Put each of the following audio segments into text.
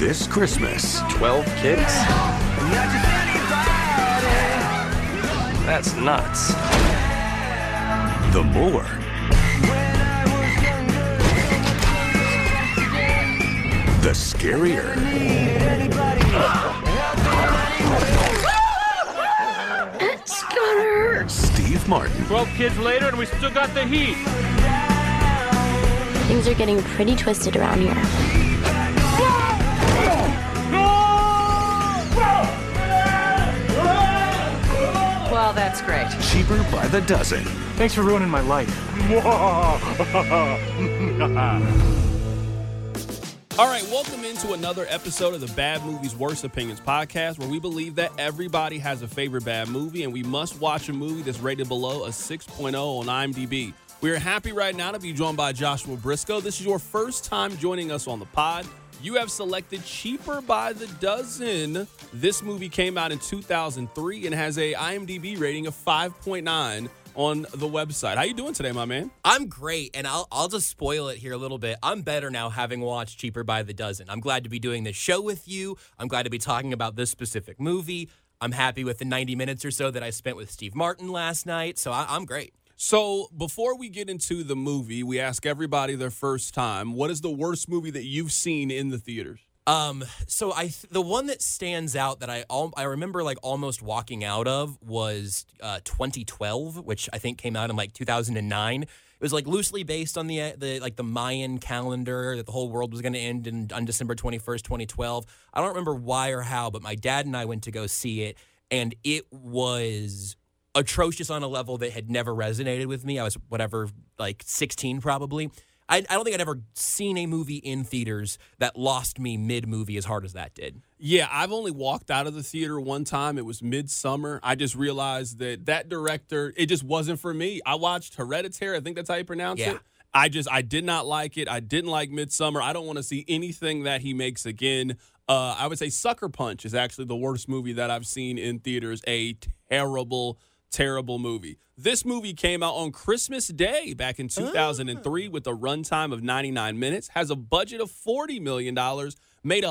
This Christmas, 12 kids? That's nuts. the more the scarier. It's gonna hurt. Steve Martin 12 kids later and we still got the heat. Things are getting pretty twisted around here. Well, that's great. Cheaper by the dozen. Thanks for ruining my life. All right, welcome into another episode of the Bad Movies Worst Opinions podcast, where we believe that everybody has a favorite bad movie and we must watch a movie that's rated below a 6.0 on IMDb. We are happy right now to be joined by Joshua Briscoe. This is your first time joining us on the pod. You have selected Cheaper by the Dozen. This movie came out in 2003 and has a IMDb rating of 5.9 on the website. How you doing today, my man? I'm great, and I'll just spoil it here a little bit. I'm better now having watched Cheaper by the Dozen. I'm glad to be doing this show with you. I'm glad to be talking about this specific movie. I'm happy with the 90 minutes or so that I spent with Steve Martin last night, so I'm great. So before we get into the movie, we ask everybody their first time, what is the worst movie that you've seen in the theaters? So the one that stands out that I remember like almost walking out of was 2012, which I think came out in like 2009. It was like loosely based on the Mayan calendar that the whole world was going to end on December 21st, 2012. I don't remember why or how, but my dad and I went to go see it, and it was atrocious on a level that had never resonated with me. I was, 16 probably. I don't think I'd ever seen a movie in theaters that lost me mid-movie as hard as that did. Yeah, I've only walked out of the theater one time. It was Midsummer. I just realized that director, it just wasn't for me. I watched Hereditary. I think that's how you pronounce it. I did not like it. I didn't like Midsummer. I don't want to see anything that he makes again. I would say Sucker Punch is actually the worst movie that I've seen in theaters. A terrible movie. This movie came out on Christmas Day back in 2003 with a runtime of 99 minutes, has a budget of $40 million, made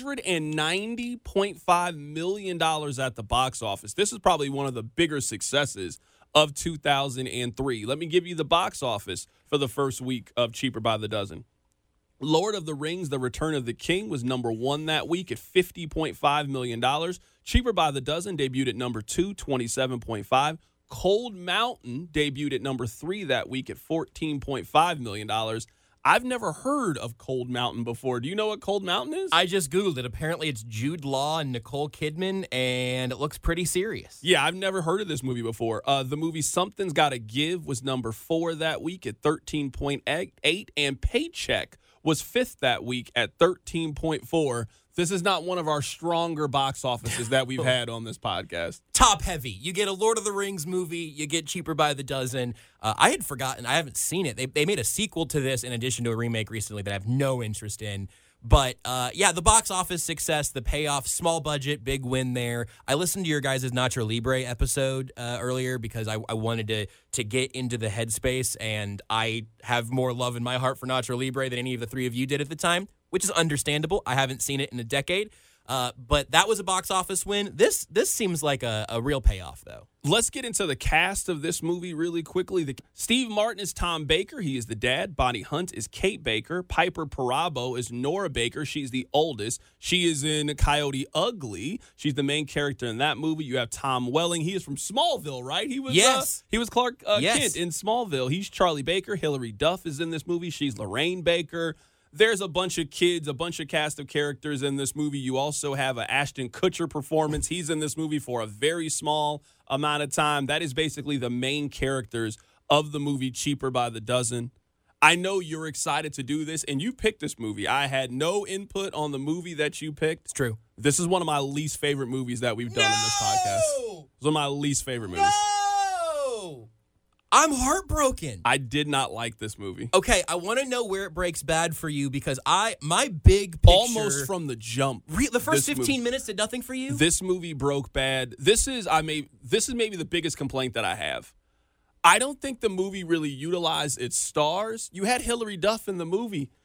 $190.5 million at the box office. This is probably one of the bigger successes of 2003. Let me give you the box office for the first week of Cheaper by the Dozen. Lord of the Rings, The Return of the King was number one that week at $50.5 million. Cheaper by the Dozen debuted at number 2, $27.5. Cold Mountain debuted at number 3 that week at $14.5 million. I've never heard of Cold Mountain before. Do you know what Cold Mountain is? I just Googled it. Apparently it's Jude Law and Nicole Kidman, and it looks pretty serious. Yeah, I've never heard of this movie before. The movie Something's Gotta Give was number 4 that week at $13.8, and Paycheck was 5th that week at $13.4. This is not one of our stronger box offices that we've had on this podcast. Top heavy. You get a Lord of the Rings movie. You get Cheaper by the Dozen. I had forgotten. I haven't seen it. They made a sequel to this in addition to a remake recently that I have no interest in. But, the box office success, the payoff, small budget, big win there. I listened to your guys' Nacho Libre episode earlier because I wanted to get into the headspace, and I have more love in my heart for Nacho Libre than any of the three of you did at the time, which is understandable. I haven't seen it in a decade. But that was a box office win. This seems like a real payoff, though. Let's get into the cast of this movie really quickly. Steve Martin is Tom Baker. He is the dad. Bonnie Hunt is Kate Baker. Piper Perabo is Nora Baker. She's the oldest. She is in Coyote Ugly. She's the main character in that movie. You have Tom Welling. He is from Smallville, right? He was Clark Kent in Smallville. He's Charlie Baker. Hilary Duff is in this movie. She's Lorraine Baker. There's a bunch of kids, a bunch of cast of characters in this movie. You also have an Ashton Kutcher performance. He's in this movie for a very small amount of time. That is basically the main characters of the movie Cheaper by the Dozen. I know you're excited to do this, and you picked this movie. I had no input on the movie that you picked. It's true. This is one of my least favorite movies that we've done in this podcast. It's one of my least favorite movies. I'm heartbroken. I did not like this movie. Okay, I want to know where it breaks bad for you because my big picture... Almost from the jump. The first 15 minutes did nothing for you? This movie broke bad. This is maybe the biggest complaint that I have. I don't think the movie really utilized its stars. You had Hilary Duff in the movie.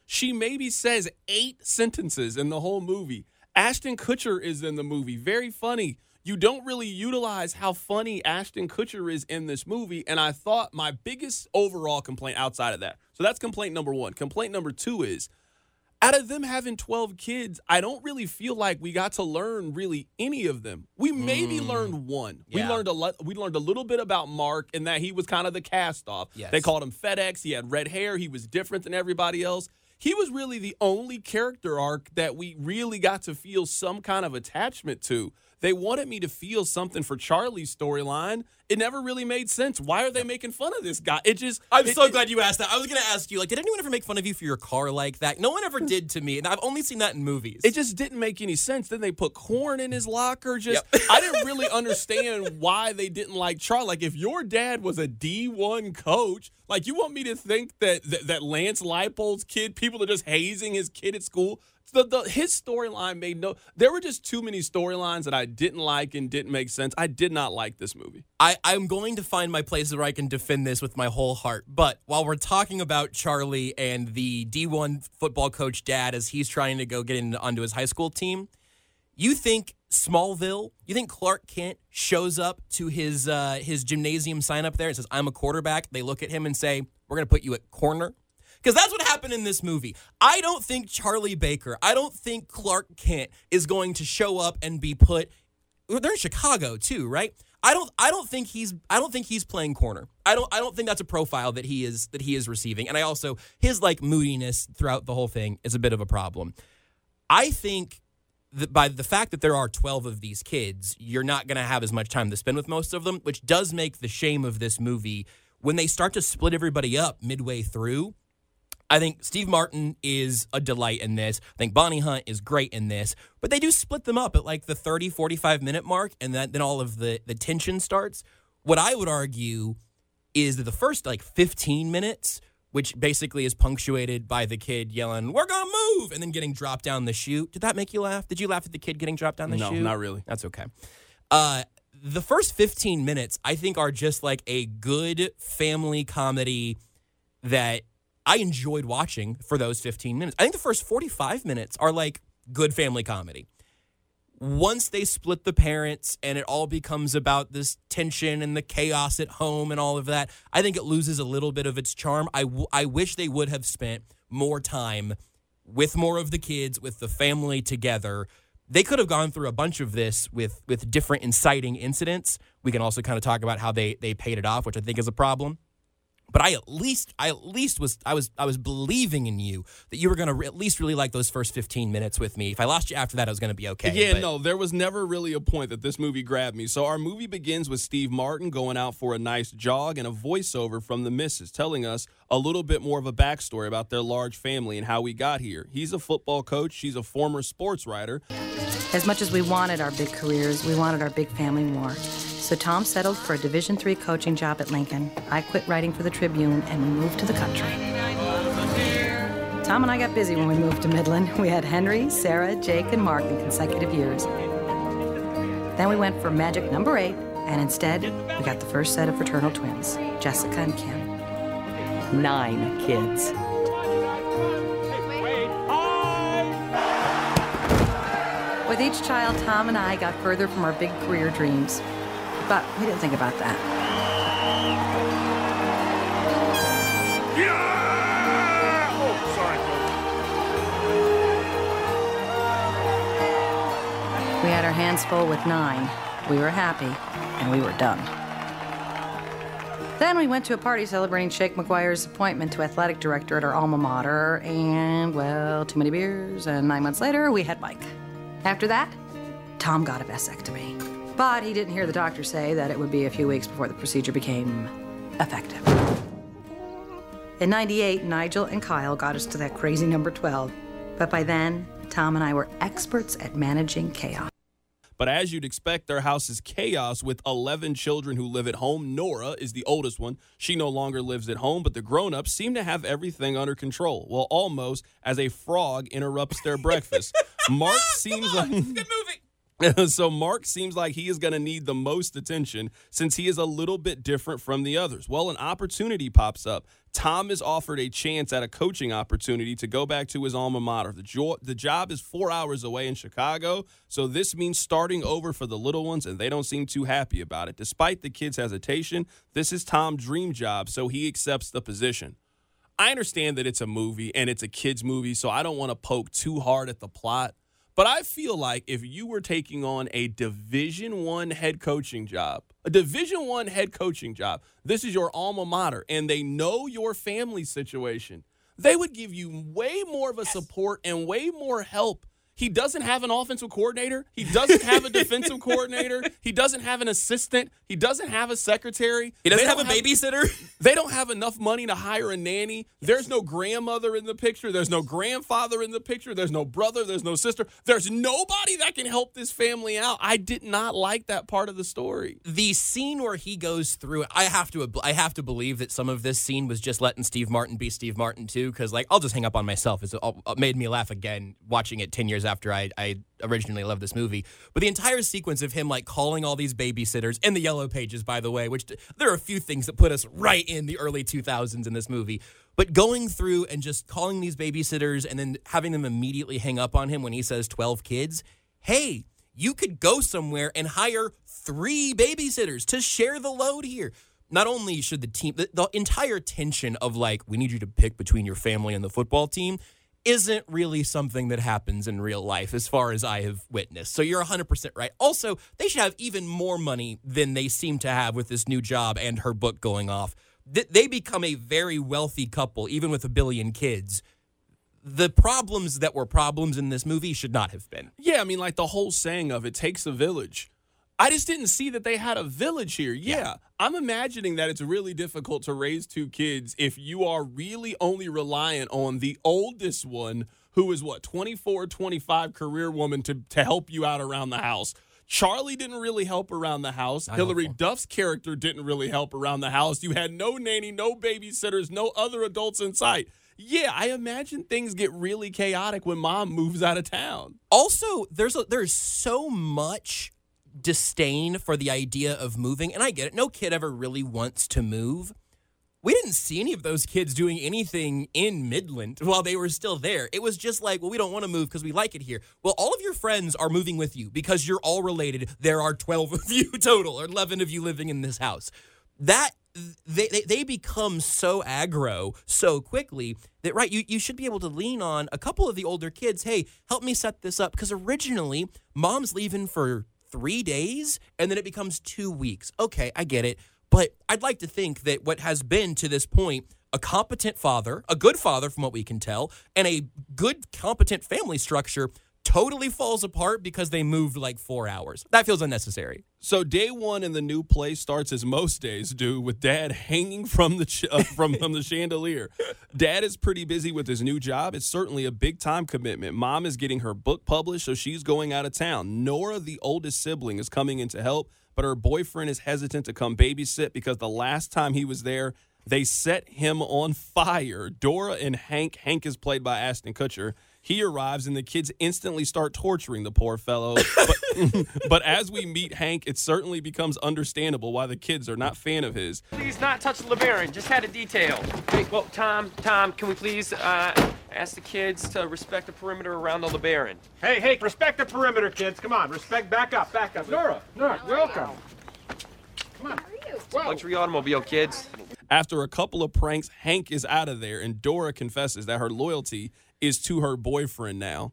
She maybe says 8 sentences in the whole movie. Ashton Kutcher is in the movie. Very funny. You don't really utilize how funny Ashton Kutcher is in this movie. And I thought my biggest overall complaint outside of that. So that's complaint number 1. Complaint number 2 is, out of them having 12 kids, I don't really feel like we got to learn really any of them. We maybe learned one. Yeah. We learned a little bit about Mark and that he was kind of the cast-off. Yes. They called him FedEx. He had red hair. He was different than everybody else. He was really the only character arc that we really got to feel some kind of attachment to. They wanted me to feel something for Charlie's storyline. It never really made sense. Why are they making fun of this guy? I'm so glad you asked that. I was going to ask you, like, did anyone ever make fun of you for your car like that? No one ever did to me, and I've only seen that in movies. It just didn't make any sense. Then they put corn in his locker. I didn't really understand why they didn't like Charlie. Like, if your dad was a D1 coach, like, you want me to think that Lance Leipold's kid, people are just hazing his kid at school? His storyline made no. There were just too many storylines that I didn't like and didn't make sense. I did not like this movie. I'm going to find my places where I can defend this with my whole heart. But while we're talking about Charlie and the D1 football coach dad as he's trying to go get onto his high school team, you think Smallville, you think Clark Kent shows up to his gymnasium sign up there and says, I'm a quarterback. They look at him and say, we're going to put you at corner. Because that's what happened in this movie. I don't think Charlie Baker, I don't think Clark Kent is going to show up and be put. They're in Chicago too, right? I don't think he's playing corner. I don't think that's a profile that he is receiving. And I also, his like moodiness throughout the whole thing is a bit of a problem. I think that by the fact that there are 12 of these kids, you're not going to have as much time to spend with most of them, which does make the shame of this movie when they start to split everybody up midway through. I think Steve Martin is a delight in this. I think Bonnie Hunt is great in this. But they do split them up at like the 30, 45-minute mark, and then all of the tension starts. What I would argue is that the first like 15 minutes, which basically is punctuated by the kid yelling, we're going to move, and then getting dropped down the chute. Did that make you laugh? Did you laugh at the kid getting dropped down the chute? No, not really. That's okay. The first 15 minutes, I think, are just like a good family comedy that I enjoyed watching for those 15 minutes. I think the first 45 minutes are like good family comedy. Once they split the parents and it all becomes about this tension and the chaos at home and all of that, I think it loses a little bit of its charm. I wish they would have spent more time with more of the kids, with the family together. They could have gone through a bunch of this with different inciting incidents. We can also kind of talk about how they paid it off, which I think is a problem. But I at least was believing in you that you were going to at least really like those first 15 minutes with me. If I lost you after that, I was going to be okay. Yeah, no, there was never really a point that this movie grabbed me. So our movie begins with Steve Martin going out for a nice jog and a voiceover from the missus telling us a little bit more of a backstory about their large family and how we got here. He's a football coach. She's a former sports writer. As much as we wanted our big careers, we wanted our big family more. So Tom settled for a Division III coaching job at Lincoln. I quit writing for the Tribune, and we moved to the country. Tom and I got busy when we moved to Midland. We had Henry, Sarah, Jake, and Mark in consecutive years. Then we went for magic number 8, and instead, we got the first set of fraternal twins, Jessica and Kim. 9 kids. With each child, Tom and I got further from our big career dreams. But we didn't think about that. Yeah! Oh, sorry. We had our hands full with 9. We were happy, and we were done. Then we went to a party celebrating Shake McGuire's appointment to athletic director at our alma mater, and, well, too many beers, and 9 months later, we had Mike. After that, Tom got a vasectomy. But he didn't hear the doctor say that it would be a few weeks before the procedure became effective. In '98, Nigel and Kyle got us to that crazy number 12. But by then, Tom and I were experts at managing chaos. But as you'd expect, their house is chaos with 11 children who live at home. Nora is the oldest one. She no longer lives at home, but the grown-ups seem to have everything under control. Well, almost, as a frog interrupts their breakfast. Mark seems like... Good movie. So Mark seems like he is going to need the most attention since he is a little bit different from the others. Well, an opportunity pops up. Tom is offered a chance at a coaching opportunity to go back to his alma mater. The job is 4 hours away in Chicago, so this means starting over for the little ones, and they don't seem too happy about it. Despite the kids' hesitation, this is Tom's dream job, so he accepts the position. I understand that it's a movie and it's a kid's movie, so I don't want to poke too hard at the plot. But I feel like if you were taking on a Division I head coaching job, this is your alma mater, and they know your family situation, they would give you way more of a support and way more help. He doesn't have an offensive coordinator. He doesn't have a defensive coordinator. He doesn't have an assistant. He doesn't have a secretary. He doesn't have a babysitter. They don't have enough money to hire a nanny. There's no grandmother in the picture. There's no grandfather in the picture. There's no brother. There's no sister. There's nobody that can help this family out. I did not like that part of the story. The scene where he goes through it, I have to believe that some of this scene was just letting Steve Martin be Steve Martin too, because I'll just hang up on myself. It made me laugh again watching it 10 years after I originally loved this movie. But the entire sequence of him calling all these babysitters in the Yellow Pages, by the way, which there are a few things that put us right in the early 2000s in this movie. But going through and just calling these babysitters and then having them immediately hang up on him when he says 12 kids. Hey, you could go somewhere and hire 3 babysitters to share the load here. Not only should the team, the entire tension of we need you to pick between your family and the football team isn't really something that happens in real life as far as I have witnessed. So you're 100% right. Also, they should have even more money than they seem to have with this new job and her book going off. They become a very wealthy couple, even with 1 billion kids. The problems that were problems in this movie should not have been. Yeah, I mean, the whole saying of it takes a village. I just didn't see that they had a village here. Yeah, I'm imagining that it's really difficult to raise 2 kids if you are really only reliant on the oldest one, who is 24, 25 career woman to help you out around the house. Charlie didn't really help around the house. Hilary Duff's character didn't really help around the house. You had no nanny, no babysitters, no other adults in sight. Yeah, I imagine things get really chaotic when mom moves out of town. Also, there's so much disdain for the idea of moving, and I get it. No kid ever really wants to move. We didn't see any of those kids doing anything in Midland while they were still there. It was just we don't want to move because we like it here. Well, all of your friends are moving with you because you're all related. There are 12 of you total, or 11 of you living in this house. That they become so aggro so quickly that, right, you should be able to lean on a couple of the older kids. Hey, help me set this up, because originally mom's leaving for 3 days, and then it becomes 2 weeks. Okay, I get it. But I'd like to think that what has been to this point a competent father, a good father from what we can tell, and a good, competent family structure totally falls apart because they moved 4 hours. That feels unnecessary. So day one in the new place starts as most days do, with Dad hanging from the from the chandelier. Dad is pretty busy with his new job. It's certainly a big time commitment. Mom is getting her book published, so she's going out of town. Nora, the oldest sibling, is coming in to help, but her boyfriend is hesitant to come babysit because the last time he was there, they set him on fire. Dora and Hank is played by Ashton Kutcher. He arrives, and the kids instantly start torturing the poor fellow. But as we meet Hank, it certainly becomes understandable why the kids are not fan of his. Please not touch the LeBaron. Just had a detail. Hey, well, Tom, can we please ask the kids to respect the perimeter around the LeBaron? Hey, respect the perimeter, kids. Come on, respect. Back up. Nora, welcome. Come on. Luxury automobile, kids. After a couple of pranks, Hank is out of there, and Dora confesses that her loyalty is to her boyfriend now.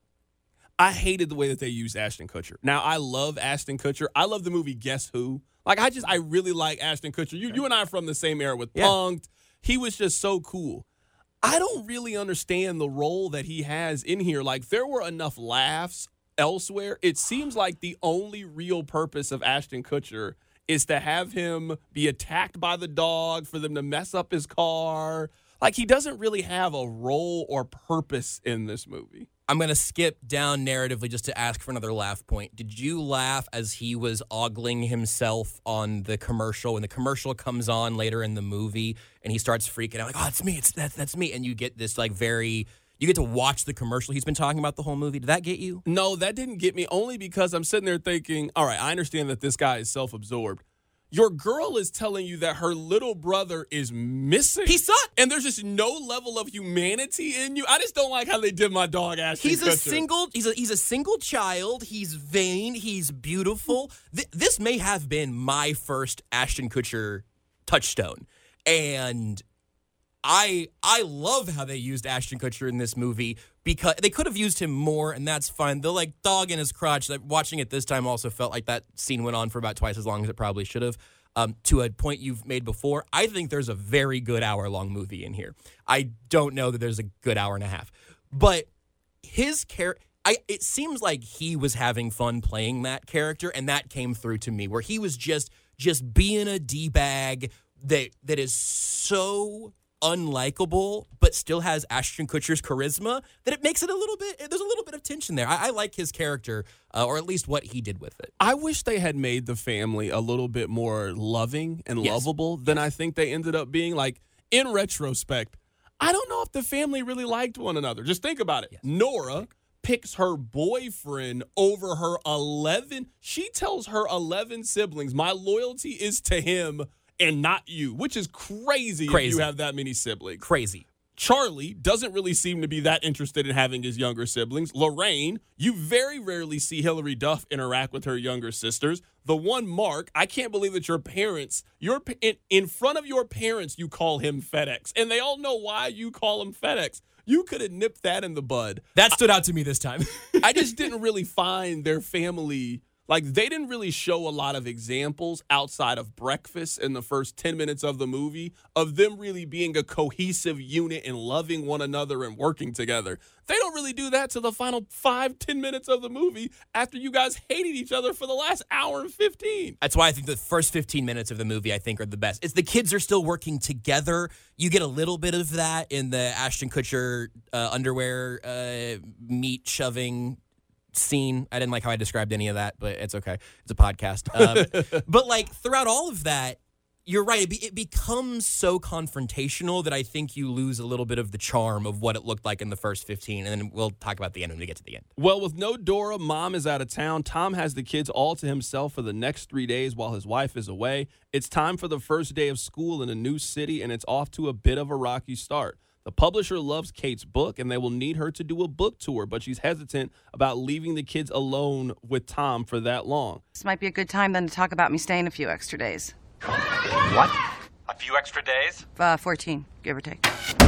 I hated the way that they used Ashton Kutcher. Now, I love Ashton Kutcher. I love the movie Guess Who. I really like Ashton Kutcher. You and I are from the same era with Punk'd. He was just so cool. I don't really understand the role that he has in here. There were enough laughs elsewhere. It seems like the only real purpose of Ashton Kutcher is to have him be attacked by the dog, for them to mess up his car. He doesn't really have a role or purpose in this movie. I'm going to skip down narratively just to ask for another laugh point. Did you laugh as he was ogling himself on the commercial, when the commercial comes on later in the movie and he starts freaking out, oh, it's me, that's me. And you get this you You get to watch the commercial he's been talking about the whole movie. Did that get you? No, that didn't get me, only because I'm sitting there thinking, all right, I understand that this guy is self-absorbed. Your girl is telling you that her little brother is missing. He sucked. And there's just no level of humanity in you. I just don't like how they did my dog Ashton Kutcher. He's a single child. He's vain. He's beautiful. This may have been my first Ashton Kutcher touchstone. And I love how they used Ashton Kutcher in this movie because they could have used him more, and that's fine. The like dog in his crotch. Watching it this time also felt like that scene went on for about twice as long as it probably should have. To a point you've made before, I think there's a very good hour-long movie in here. I don't know that there's a good hour and a half, but his character. It seems like he was having fun playing that character, and that came through to me, where he was just being a D-bag that is so unlikable, but still has Ashton Kutcher's charisma, that it makes it there's a little bit of tension there. I like his character, or at least what he did with it. I wish they had made the family a little bit more loving and lovable than I think they ended up being. Like, in retrospect, I don't know if the family really liked one another. Just think about it. Yes. Nora picks her boyfriend over her 11. She tells her 11 siblings, my loyalty is to him and not you, which is crazy if you have that many siblings. Crazy. Charlie doesn't really seem to be that interested in having his younger siblings. Lorraine, you very rarely see Hilary Duff interact with her younger sisters. The one Mark, I can't believe that your parents, in front of your parents, you call him FedEx. And they all know why you call him FedEx. You could have nipped that in the bud. That stood out to me this time. I just didn't really find their family. Like, they didn't really show a lot of examples outside of breakfast in the first 10 minutes of the movie of them really being a cohesive unit and loving one another and working together. They don't really do that till the final 5-10 minutes of the movie after you guys hated each other for the last hour and 15. That's why I think the first 15 minutes of the movie, I think, are the best. It's the kids are still working together. You get a little bit of that in the Ashton Kutcher underwear meat shoving scene. I didn't like how I described any of that, but it's okay. It's a podcast. But like throughout all of that, you're right. It becomes so confrontational that I think you lose a little bit of the charm of what it looked like in the first 15. And then we'll talk about the end when we get to the end. Well, with no Dora, Mom is out of town. Tom has the kids all to himself for the next 3 days while his wife is away. It's time for the first day of school in a new city, and it's off to a bit of a rocky start. The publisher loves Kate's book, and they will need her to do a book tour, but she's hesitant about leaving the kids alone with Tom for that long. This might be a good time then to talk about me staying a few extra days. What? A few extra days? 14, give or take.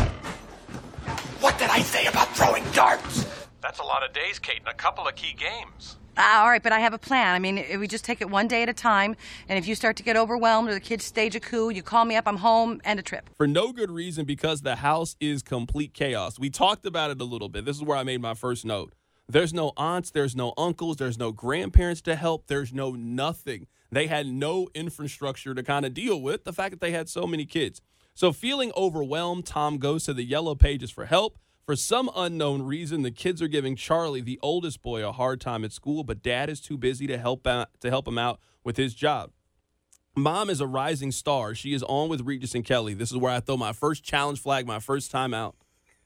What did I say about throwing darts? That's a lot of days, Kate, and a couple of key games. All right, but I have a plan. I mean, we just take it one day at a time, and if you start to get overwhelmed or the kids stage a coup, you call me up, I'm home, end a trip. For no good reason, because the house is complete chaos. We talked about it a little bit. This is where I made my first note. There's no aunts, there's no uncles, there's no grandparents to help, there's no nothing. They had no infrastructure to kind of deal with the fact that they had so many kids. So feeling overwhelmed, Tom goes to the Yellow Pages for help. For some unknown reason, the kids are giving Charlie, the oldest boy, a hard time at school, but Dad is too busy to help him out with his job. Mom is a rising star. She is on with Regis and Kelly. This is where I throw my first challenge flag, my first time out.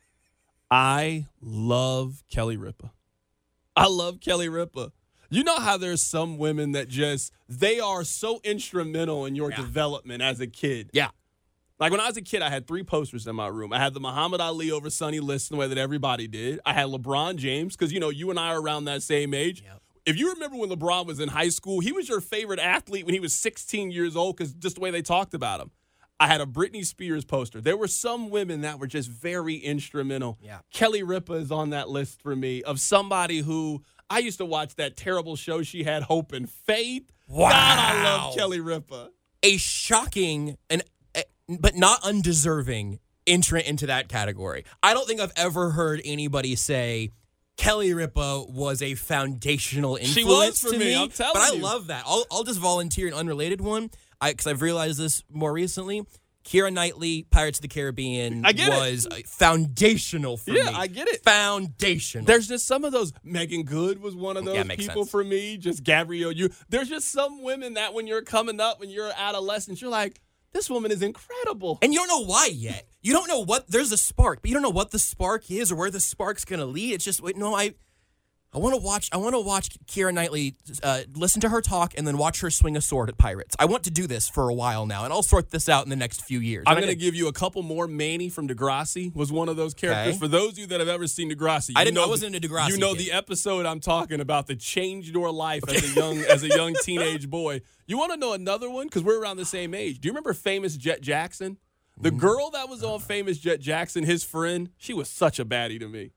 I love Kelly Ripa. I love Kelly Ripa. You know how there's some women that they are so instrumental in your development as a kid. Yeah. Like, when I was a kid, I had 3 posters in my room. I had the Muhammad Ali over Sonny Liston, the way that everybody did. I had LeBron James, because, you and I are around that same age. Yep. If you remember when LeBron was in high school, he was your favorite athlete when he was 16 years old, because just the way they talked about him. I had a Britney Spears poster. There were some women that were just very instrumental. Yeah. Kelly Ripa is on that list for me of somebody who I used to watch that terrible show she had, Hope and Faith. Wow. God, I love Kelly Ripa. A shocking but not undeserving entrant into that category. I don't think I've ever heard anybody say Kelly Ripa was a foundational influence to me. I'm telling but you. I love that. I'll just volunteer an unrelated one because I've realized this more recently. Keira Knightley, Pirates of the Caribbean, was foundational for me. Yeah, I get it. Foundational. There's just some of those. Megan Good was one of those people sense. for me. Just Gabrielle. There's just some women that when you're coming up, when you're an adolescent, you're like, This woman is incredible. And you don't know why yet. You don't know what, there's a spark, but you don't know what the spark is or where the spark's going to lead. It's just, I want to watch Keira Knightley listen to her talk and then watch her swing a sword at pirates. I want to do this for a while now, and I'll sort this out in the next few years. I'm going to give you a couple more. Manny from Degrassi was one of those characters. Okay. For those of you that have ever seen Degrassi, I wasn't into Degrassi. You know the episode I'm talking about that changed your life as a young teenage boy. You want to know another one? Because we're around the same age. Do you remember Famous Jet Jackson? The girl that was on Famous Jet Jackson, his friend, she was such a baddie to me.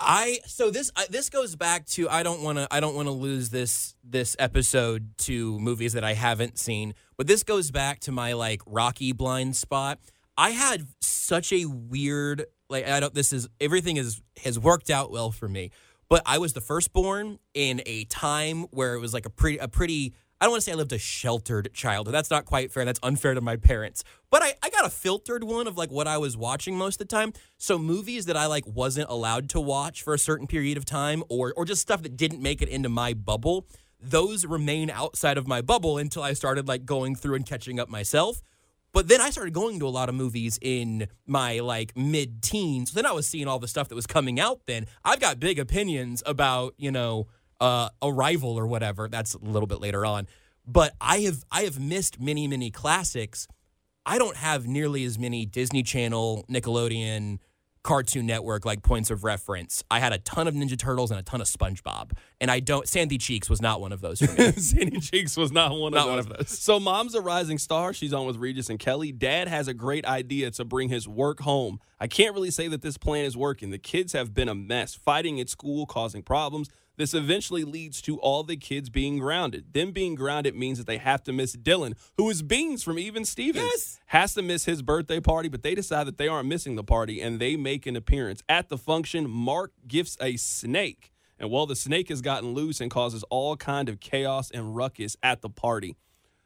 This goes back to I don't want to lose this episode to movies that I haven't seen, but this goes back to my like Rocky blind spot. I had such a weird everything has worked out well for me, but I was the firstborn in a time where it was like a pretty I don't want to say I lived a sheltered childhood. That's not quite fair. That's unfair to my parents. But I got a filtered one of like what I was watching most of the time. So movies that I like wasn't allowed to watch for a certain period of time or just stuff that didn't make it into my bubble, those remain outside of my bubble until I started like going through and catching up myself. But then I started going to a lot of movies in my like mid-teens. So then I was seeing all the stuff that was coming out then. I've got big opinions about, Arrival or whatever. That's a little bit later on. But I have missed many, many classics. I don't have nearly as many Disney Channel, Nickelodeon, Cartoon Network like points of reference. I had a ton of Ninja Turtles and a ton of SpongeBob. And Sandy Cheeks was not one of those for me. Sandy Cheeks was not one of those. So Mom's a rising star. She's on with Regis and Kelly. Dad has a great idea to bring his work home. I can't really say that this plan is working. The kids have been a mess, fighting at school, causing problems. This eventually leads to all the kids being grounded. Them being grounded means that they have to miss Dylan, who is Beans from Even Stevens. Yes. Has to miss his birthday party, but they decide that they aren't missing the party, and they make an appearance. At the function, Mark gifts a snake. And the snake has gotten loose and causes all kind of chaos and ruckus at the party.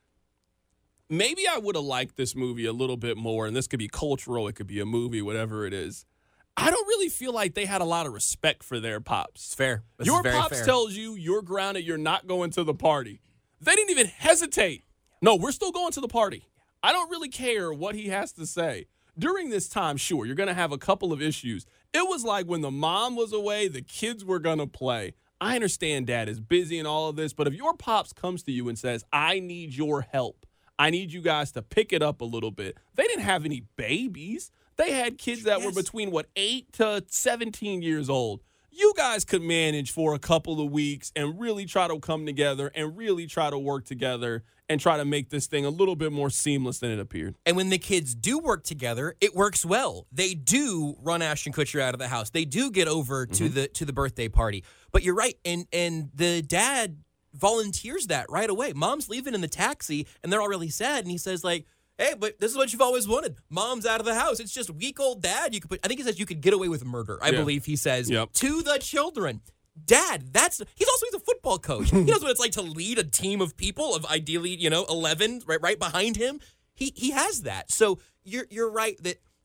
Maybe I would have liked this movie a little bit more, and this could be cultural, it could be a movie, whatever it is. I don't really feel like they had a lot of respect for their pops. It's fair. Your pops tells you you're grounded, you're not going to the party. They didn't even hesitate. No, we're still going to the party. I don't really care what he has to say. During this time, sure, you're going to have a couple of issues. It was like when the mom was away, the kids were going to play. I understand Dad is busy and all of this, but if your pops comes to you and says, I need your help, I need you guys to pick it up a little bit. They didn't have any babies. They had kids that were between, 8 to 17 years old. You guys could manage for a couple of weeks and really try to come together and really try to work together and try to make this thing a little bit more seamless than it appeared. And when the kids do work together, it works well. They do run Ashton Kutcher out of the house. They do get over to the birthday party. But you're right, and the dad volunteers that right away. Mom's leaving in the taxi, and they're all really sad, and he says, like, hey, but this is what you've always wanted. Mom's out of the house. It's just weak old dad. I think he says you could get away with murder. I believe he says to the children. Dad, he's a football coach. He knows what it's like to lead a team of people of ideally, 11 right behind him. He has that. So you're right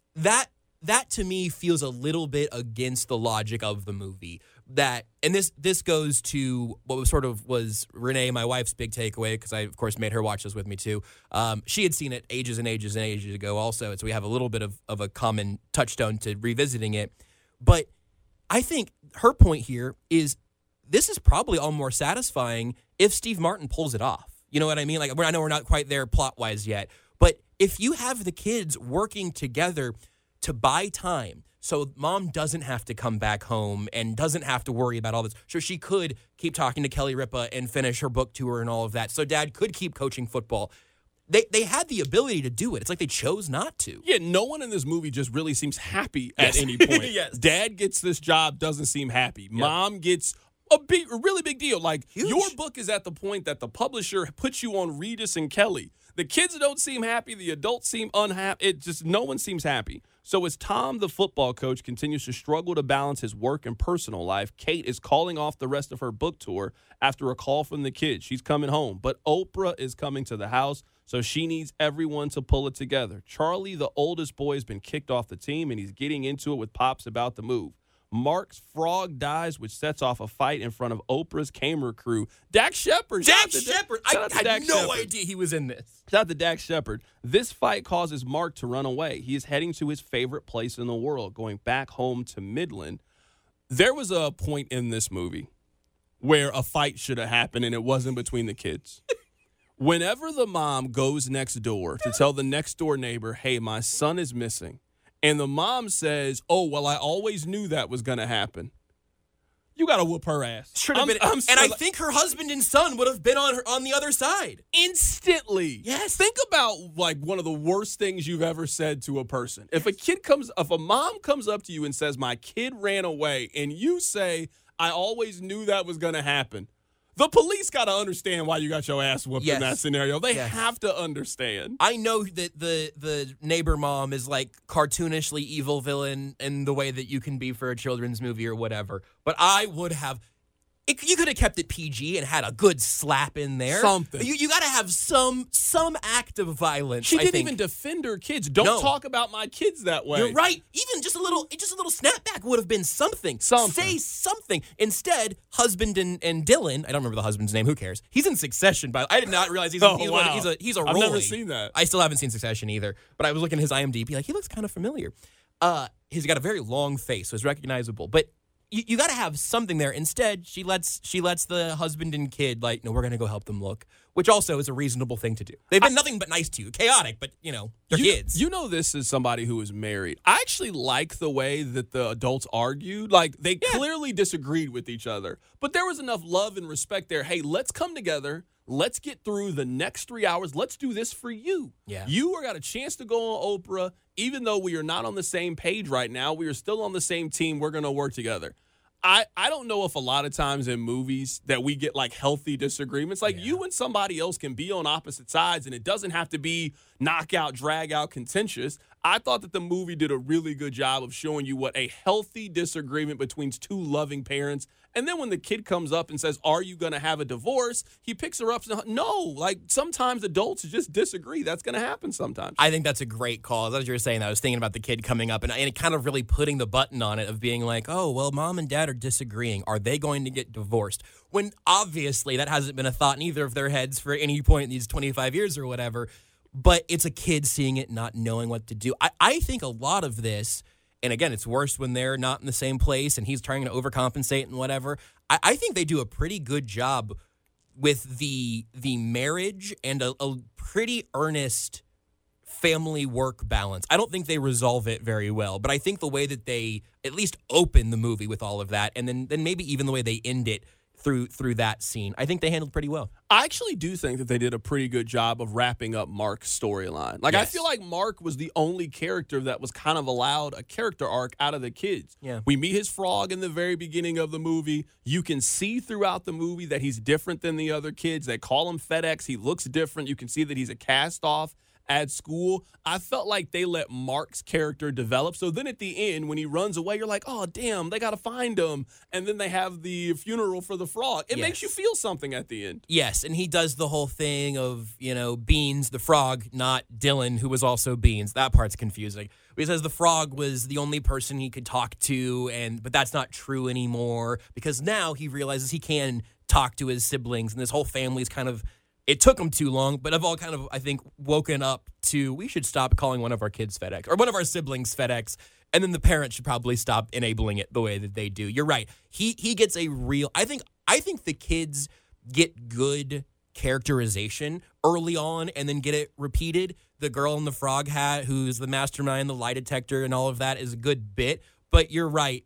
that to me feels a little bit against the logic of the movie. And this goes to what was Renee, my wife's big takeaway, because I, of course, made her watch this with me, too. She had seen it ages and ages and ages ago also, and so we have a little bit of a common touchstone to revisiting it. But I think her point here is this is probably all more satisfying if Steve Martin pulls it off. You know what I mean? Like, I know we're not quite there plot-wise yet, but if you have the kids working together to buy time, so Mom doesn't have to come back home and doesn't have to worry about all this. So she could keep talking to Kelly Ripa and finish her book tour and all of that. So Dad could keep coaching football. They had the ability to do it. It's like they chose not to. Yeah, no one in this movie just really seems happy at any point. Yes. Dad gets this job, doesn't seem happy. Yep. Mom gets a really big deal. Like, huge. Your book is at the point that the publisher puts you on Regis and Kelly. The kids don't seem happy. The adults seem unhappy. No one seems happy. So as Tom, the football coach, continues to struggle to balance his work and personal life, Kate is calling off the rest of her book tour after a call from the kids. She's coming home, but Oprah is coming to the house, so she needs everyone to pull it together. Charlie, the oldest boy, has been kicked off the team, and he's getting into it with Pops about the move. Mark's frog dies, which sets off a fight in front of Oprah's camera crew. Dax Shepard. Dax Shepard. I had no idea he was in this. Shout out to Dax Shepard. This fight causes Mark to run away. He is heading to his favorite place in the world, going back home to Midland. There was a point in this movie where a fight should have happened, and it wasn't between the kids. Whenever the mom goes next door to tell the next door neighbor, hey, my son is missing, and the mom says, oh, well, I always knew that was going to happen, you got to whoop her ass. Should have been. And I think her husband and son would have been on the other side. Instantly. Yes. Think about like one of the worst things you've ever said to a person. If a mom comes up to you and says, my kid ran away, and you say, I always knew that was going to happen, the police got to understand why you got your ass whooped in that scenario. They have to understand. I know that the neighbor mom is like cartoonishly evil villain in the way that you can be for a children's movie or whatever. But I would have... You could have kept it PG and had a good slap in there. Something. You got to have some act of violence. She didn't even defend her kids. Don't talk about my kids that way. You're right. Even just a little snapback would have been something. Say something. Instead, husband and Dylan, I don't remember the husband's name. Who cares? He's in Succession. But I did not realize he's a Roy. I've never seen that. I still haven't seen Succession either. But I was looking at his IMDb, like he looks kind of familiar. He's got a very long face, so it's recognizable. But you got to have something there. Instead, she lets the husband and kid, like, no, we're going to go help them look, which also is a reasonable thing to do. They've been nothing but nice to you. Chaotic, but, they're kids. You know this is somebody who is married. I actually like the way that the adults argued. Like, they clearly disagreed with each other. But there was enough love and respect there. Hey, let's come together. Let's get through the next 3 hours. Let's do this for you. Yeah. You got a chance to go on Oprah. Even though we are not on the same page right now, we are still on the same team. We're going to work together. I don't know if a lot of times in movies that we get like healthy disagreements. Like you and somebody else can be on opposite sides and it doesn't have to be knockout, drag out, contentious. I thought that the movie did a really good job of showing you what a healthy disagreement between two loving parents. And then when the kid comes up and says, are you going to have a divorce? He picks her up. No, like sometimes adults just disagree. That's going to happen sometimes. I think that's a great call. As you were saying, I was thinking about the kid coming up and it kind of really putting the button on it of being like, oh, well, mom and dad are disagreeing. Are they going to get divorced? When obviously that hasn't been a thought in either of their heads for any point in these 25 years or whatever. But it's a kid seeing it, not knowing what to do. I think a lot of this, and again, it's worse when they're not in the same place and he's trying to overcompensate and whatever. I think they do a pretty good job with the marriage and a pretty earnest family work balance. I don't think they resolve it very well, but I think the way that they at least open the movie with all of that and then maybe even the way they end it through that scene, I think they handled pretty well. I actually do think that they did a pretty good job of wrapping up Mark's storyline. Like, I feel like Mark was the only character that was kind of allowed a character arc out of the kids. Yeah. We meet his frog in the very beginning of the movie. You can see throughout the movie that he's different than the other kids. They call him FedEx. He looks different. You can see that he's a cast-off at school. I felt like they let Mark's character develop. So then at the end, when he runs away, you're like, oh, damn, they got to find him. And then they have the funeral for the frog. It makes you feel something at the end. Yes, and he does the whole thing of, Beans, the frog, not Dylan, who was also Beans. That part's confusing. He says the frog was the only person he could talk to, but that's not true anymore because now he realizes he can talk to his siblings, and this whole family's kind of... It took them too long, but I've all kind of, I think, woken up to we should stop calling one of our kids FedEx or one of our siblings FedEx, and then the parents should probably stop enabling it the way that they do. You're right. He gets a real. I think the kids get good characterization early on and then get it repeated. The girl in the frog hat, who's the mastermind, the lie detector, and all of that is a good bit. But you're right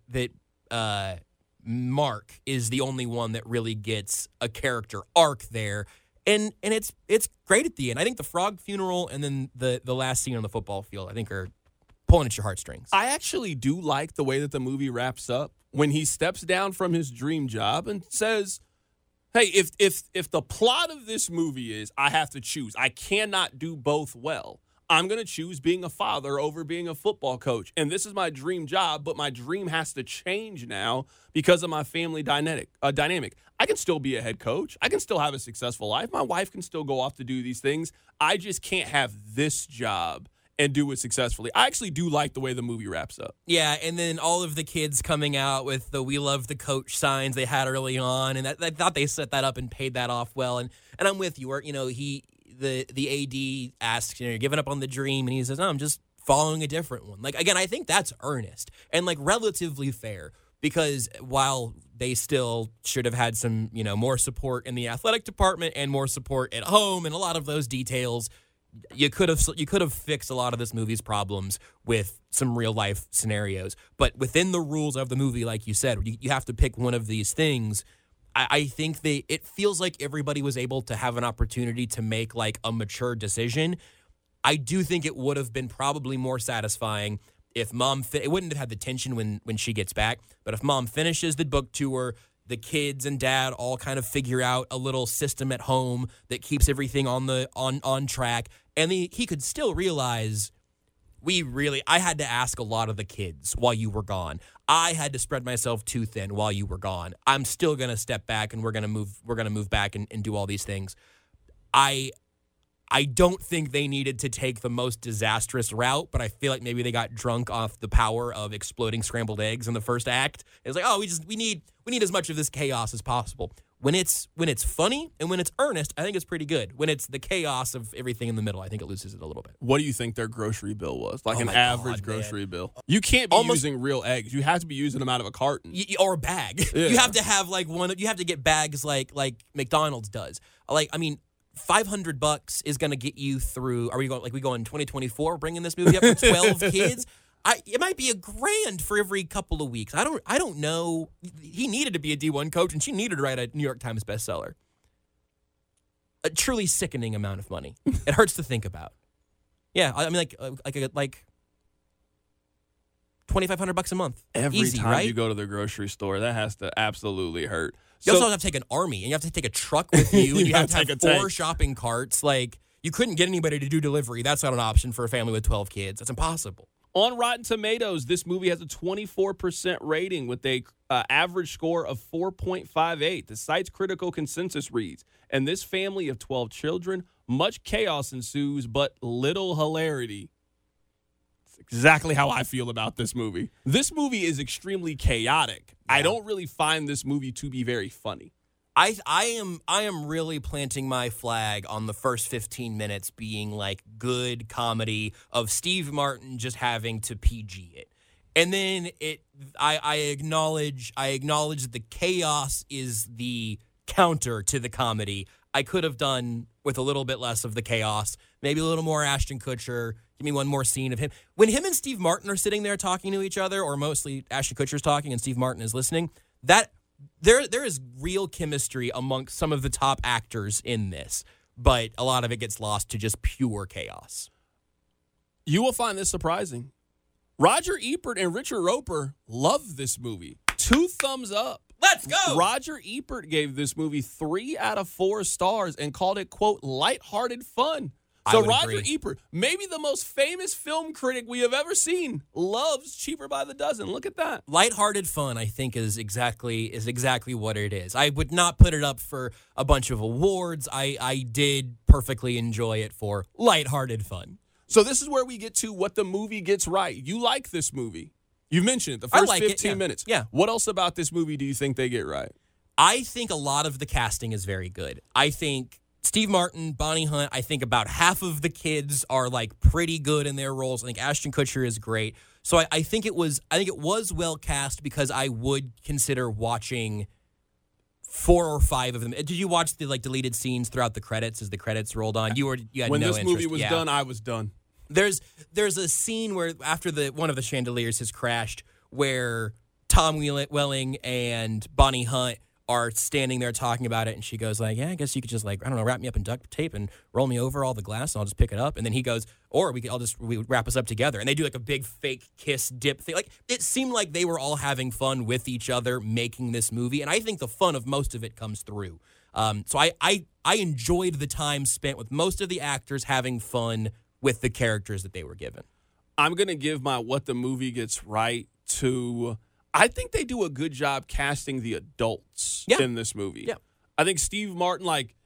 that Mark is the only one that really gets a character arc there. And it's great at the end. I think the frog funeral and then the last scene on the football field, I think, are pulling at your heartstrings. I actually do like the way that the movie wraps up when he steps down from his dream job and says, hey, if the plot of this movie is I have to choose, I cannot do both well, I'm going to choose being a father over being a football coach. And this is my dream job, but my dream has to change now because of my family dynamic. I can still be a head coach. I can still have a successful life. My wife can still go off to do these things. I just can't have this job and do it successfully. I actually do like the way the movie wraps up. Yeah, and then all of the kids coming out with the "We love the coach" signs they had early on, and I thought they set that up and paid that off well. And I'm with you. Where the AD asks, you're giving up on the dream, and he says, "No, I'm just following a different one." Like, again, I think that's earnest and like relatively fair, because while they still should have had some, more support in the athletic department and more support at home and a lot of those details, you could have fixed a lot of this movie's problems with some real life scenarios. But within the rules of the movie, like you said, you have to pick one of these things. I think it feels like everybody was able to have an opportunity to make like a mature decision. I do think it would have been probably more satisfying if it wouldn't have had the tension when she gets back, but if Mom finishes the book tour, the kids and Dad all kind of figure out a little system at home that keeps everything on track, and he could still realize I had to ask a lot of the kids while you were gone. I had to spread myself too thin while you were gone. I'm still gonna step back, and we're gonna move back and do all these things. I don't think they needed to take the most disastrous route, but I feel like maybe they got drunk off the power of exploding scrambled eggs in the first act. It's like, we need as much of this chaos as possible. When it's funny and when it's earnest, I think it's pretty good. When it's the chaos of everything in the middle, I think it loses it a little bit. What do you think their grocery bill was? Like an average grocery bill. You can't be using real eggs. You have to be using them out of a carton. Or a bag. Yeah. You have to have you have to get bags like McDonald's does. $500 is going to get you through. Are we going 2024 bringing this movie up for 12 kids? It might be $1,000 for every couple of weeks. I don't know. He needed to be a D1 coach, and she needed to write a New York Times bestseller. A truly sickening amount of money. It hurts to think about. Yeah, I mean, like $2,500 a month. Every time right? you go to the grocery store, that has to absolutely hurt. You also have to take an army, and you have to take a truck with you, and you have to have 4 shopping carts. Like, you couldn't get anybody to do delivery. That's not an option for a family with 12 kids. That's impossible. On Rotten Tomatoes, this movie has a 24% rating with a average score of 4.58. The site's critical consensus reads, "In this family of 12 children, much chaos ensues, but little hilarity." Exactly how I feel about this movie. This movie is extremely chaotic. Yeah. I don't really find this movie to be very funny. I am really planting my flag on the first 15 minutes being like good comedy of Steve Martin just having to PG it. And then I acknowledge the chaos is the counter to the comedy. I could have done with a little bit less of the chaos, maybe a little more Ashton Kutcher. Give me one more scene of him. When him and Steve Martin are sitting there talking to each other, or mostly Ashton Kutcher's talking and Steve Martin is listening, that there is real chemistry amongst some of the top actors in this, but a lot of it gets lost to just pure chaos. You will find this surprising. Roger Ebert and Richard Roeper love this movie. 2 thumbs up. Let's go! Roger Ebert gave this movie 3 out of 4 stars and called it, quote, lighthearted fun. So Roger Ebert, maybe the most famous film critic we have ever seen, loves Cheaper by the Dozen. Look at that. Lighthearted fun, I think, is exactly what it is. I would not put it up for a bunch of awards. I did perfectly enjoy it for lighthearted fun. So this is where we get to what the movie gets right. You like this movie. You've mentioned it, the first 15 minutes. Yeah. What else about this movie do you think they get right? I think a lot of the casting is very good. I think Steve Martin, Bonnie Hunt, I think about half of the kids are like pretty good in their roles. I think Ashton Kutcher is great. So I think it was well cast because I would consider watching 4 or 5 of them. Did you watch the deleted scenes throughout the credits as the credits rolled on? You had when no this interest. movie was done, I was done. There's a scene where after one of the chandeliers has crashed where Tom Welling and Bonnie Hunt are standing there talking about it, and she goes like, yeah, I guess you could just wrap me up in duct tape and roll me over all the glass, and I'll just pick it up. And then he goes, or we wrap us up together. And they do like a big fake kiss dip thing. Like, it seemed like they were all having fun with each other making this movie, and I think the fun of most of it comes through. So I enjoyed the time spent with most of the actors having fun with the characters that they were given. I'm going to give my what the movie gets right to, I think they do a good job casting the adults in this movie. Yeah. I think Steve Martin,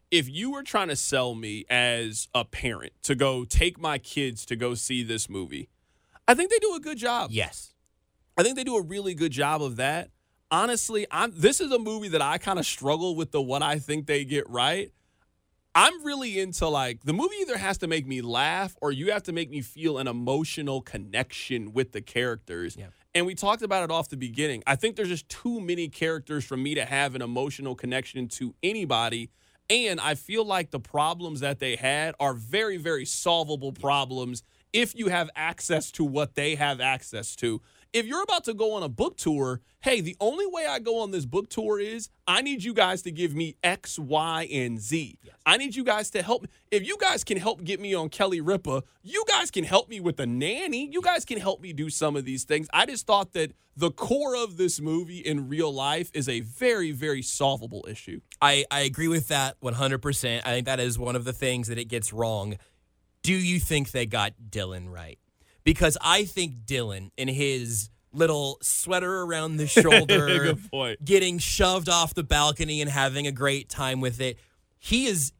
if you were trying to sell me as a parent to go take my kids to go see this movie, I think they do a good job. Yes. I think they do a really good job of that. Honestly, this is a movie that I kind of struggle with what I think they get right. I'm really into, like, the movie either has to make me laugh or you have to make me feel an emotional connection with the characters. Yeah. And we talked about it off the beginning. I think there's just too many characters for me to have an emotional connection to anybody. And I feel like the problems that they had are very, very solvable problems if you have access to what they have access to. If you're about to go on a book tour, hey, the only way I go on this book tour is I need you guys to give me X, Y, and Z. Yes. I need you guys to help. If you guys can help get me on Kelly Ripa, you guys can help me with the nanny. You guys can help me do some of these things. I just thought that the core of this movie in real life is a very, very solvable issue. I agree with that 100%. I think that is one of the things that it gets wrong. Do you think they got Dylan right? Because I think Dylan, in his little sweater around the shoulder, good point, getting shoved off the balcony and having a great time with it, he is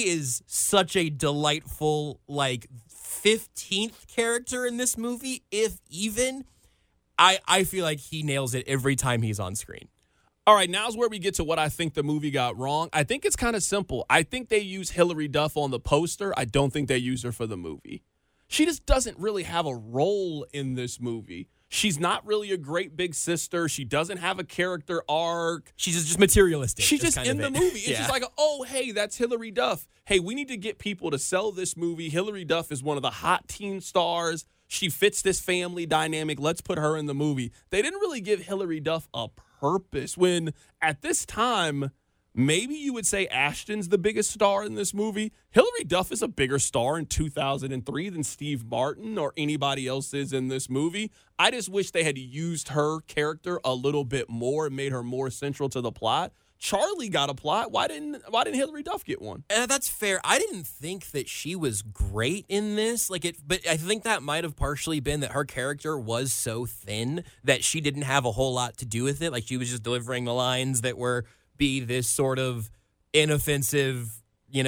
such a delightful, like, 15th character in this movie, if even. I feel like he nails it every time he's on screen. All right, now's where we get to what I think the movie got wrong. I think it's kind of simple. I think they use Hilary Duff on the poster. I don't think they use her for the movie. She just doesn't really have a role in this movie. She's not really a great big sister. She doesn't have a character arc. She's just materialistic. She's just in the movie. Yeah. It's just like, oh, hey, that's Hilary Duff. Hey, we need to get people to sell this movie. Hilary Duff is one of the hot teen stars. She fits this family dynamic. Let's put her in the movie. They didn't really give Hilary Duff a purpose when at this time, maybe you would say Ashton's the biggest star in this movie. Hilary Duff is a bigger star in 2003 than Steve Martin or anybody else is in this movie. I just wish they had used her character a little bit more and made her more central to the plot. Charlie got a plot. Why didn't Hilary Duff get one? That's fair. I didn't think that she was great in this. But I think that might have partially been that her character was so thin that she didn't have a whole lot to do with it. Like, she was just delivering the lines that were be this sort of inoffensive,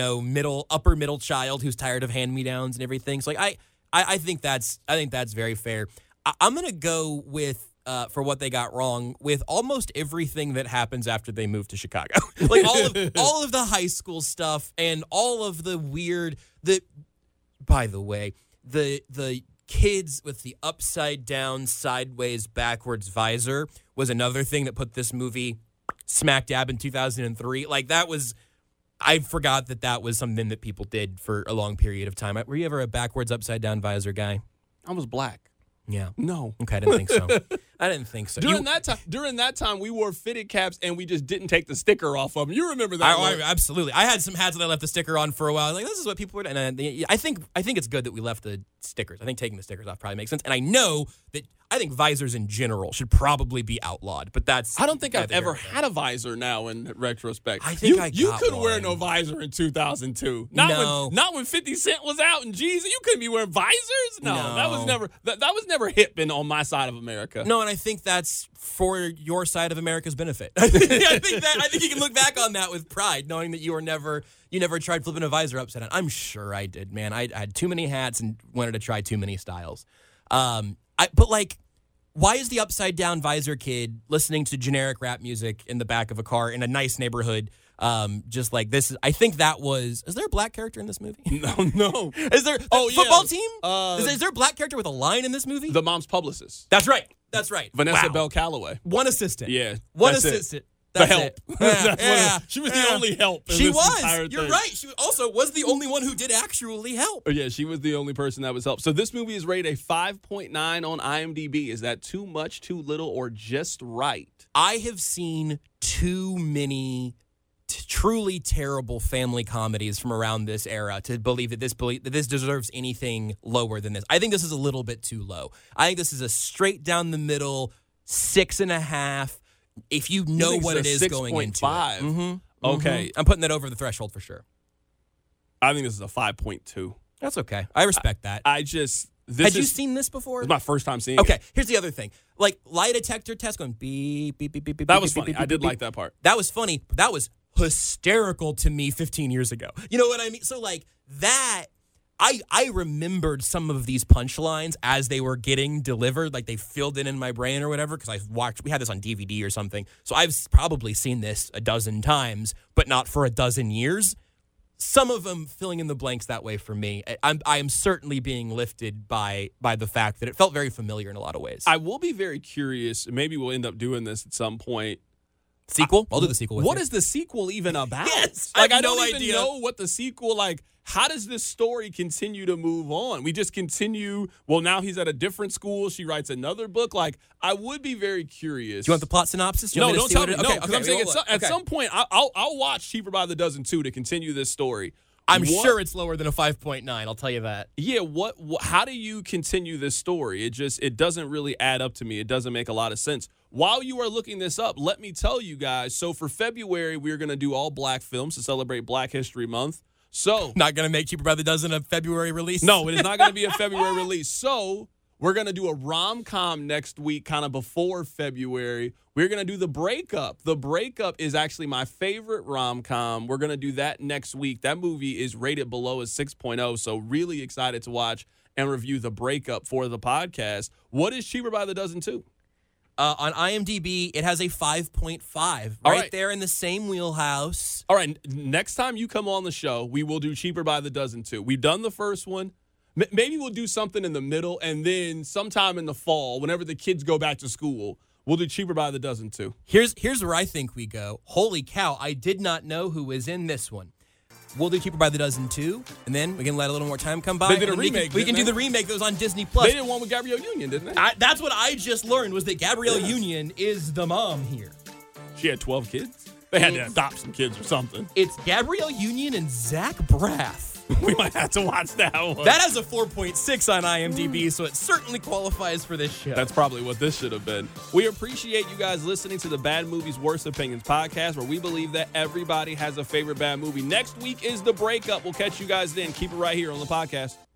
upper middle child who's tired of hand-me-downs and everything. So, like, I think that's very fair. I'm gonna go with for what they got wrong with almost everything that happens after they move to Chicago. Like all of the high school stuff and all of the weird. By the way, the kids with the upside down, sideways, backwards visor was another thing that put this movie smack dab in 2003. Like, that was, I forgot that was something that people did for a long period of time. Were you ever a backwards, upside down visor guy? I was black. Yeah. No. Okay, I didn't think so. During that time, we wore fitted caps and we just didn't take the sticker off of them. You remember that? Absolutely. I had some hats that I left the sticker on for a while. Like, this is what people were doing. And I think it's good that we left the stickers. I think taking the stickers off probably makes sense. And I think visors in general should probably be outlawed. But I don't think I've ever had a visor now in retrospect. I think you couldn't wear no visor in 2002. Not when 50 Cent was out and Jeezy. You couldn't be wearing visors. No. That was never hip on my side of America. No, and I think that's for your side of America's benefit. I think you can look back on that with pride, knowing that you never tried flipping a visor upside down. I'm sure I did, man. I had too many hats and wanted to try too many styles. But why is the upside down visor kid listening to generic rap music in the back of a car in a nice neighborhood? Just like this is, I think that was. Is there a black character in this movie? No. Is there football team? Is there a black character with a line in this movie? The mom's publicist. That's right. Vanessa Bell Calloway. One assistant. Yeah. One assistant. That's the help. Yeah. She was the only help. She was. You're right. She also was the only one who did actually help. Yeah, she was the only person that was helped. So this movie is rated a 5.9 on IMDb. Is that too much, too little, or just right? I have seen too many truly terrible family comedies from around this era to believe that this deserves anything lower than this. I think this is a little bit too low. I think this is a straight down the middle 6.5. If you know what it is going into it. Mm-hmm. Okay. I'm putting that over the threshold for sure. I think this is a 5.2. That's okay. I respect that. Had you seen this before? It's my first time seeing it. Okay, here's the other thing. Like, lie detector test going beep, beep, beep, beep, beep. That was beep, funny. beep, I did beep, like that part. That was funny, but that was hysterical to me 15 years ago. You know what I mean? So like that, I remembered some of these punchlines as they were getting delivered, like they filled in my brain or whatever, because we had this on DVD or something. So I've probably seen this a dozen times, but not for a dozen years. Some of them filling in the blanks that way for me. I am certainly being lifted by the fact that it felt very familiar in a lot of ways. I will be very curious. Maybe we'll end up doing this at some point. Sequel? I'll do the sequel with What you. is the sequel even about? Yes, like I I have no don't even idea. know what the sequel like. How does this story continue to move on? We just continue. Well, now he's at a different school. She writes another book. Like, I would be very curious. Do you want the plot synopsis? No, don't tell me. No, Okay, because I'm saying roll it. at some point I'll watch Cheaper by the Dozen 2 to continue this story. I'm sure it's lower than a 5.9. I'll tell you that. Yeah, what? How do you continue this story? It doesn't really add up to me. It doesn't make a lot of sense. While you are looking this up, let me tell you guys. So for February, we're going to do all black films to celebrate Black History Month. So Not going to make Cheaper by the Dozen a February release? no, it is not going to be a February release. So we're going to do a rom-com next week, kind of before February. We're going to do The Breakup. The Breakup is actually my favorite rom-com. We're going to do that next week. That movie is rated below a 6.0, so really excited to watch and review The Breakup for the podcast. What is Cheaper by the Dozen 2? On IMDb, it has a 5.5. All Right right. there in the same wheelhouse. All right, next time you come on the show, we will do Cheaper by the Dozen 2. We've done the first one. Maybe we'll do something in the middle, and then sometime in the fall, whenever the kids go back to school, we'll do Cheaper by the Dozen 2. Here's where I think we go. Holy cow, I did not know who was in this one. We'll do Cheaper by the Dozen 2, and then we can let a little more time come by. They did a and remake, We can do didn't the they? remake that was on Disney+. Plus. They did one with Gabrielle Union, didn't they? That's what I just learned, was that Gabrielle Union is the mom here. She had 12 kids. They had to adopt some kids or something. It's Gabrielle Union and Zach Braff. We might have to watch that one. That has a 4.6 on IMDb, so it certainly qualifies for this show. That's probably what this should have been. We appreciate you guys listening to the Bad Movies Worst Opinions podcast, where we believe that everybody has a favorite bad movie. Next week is The Breakup. We'll catch you guys then. Keep it right here on the podcast.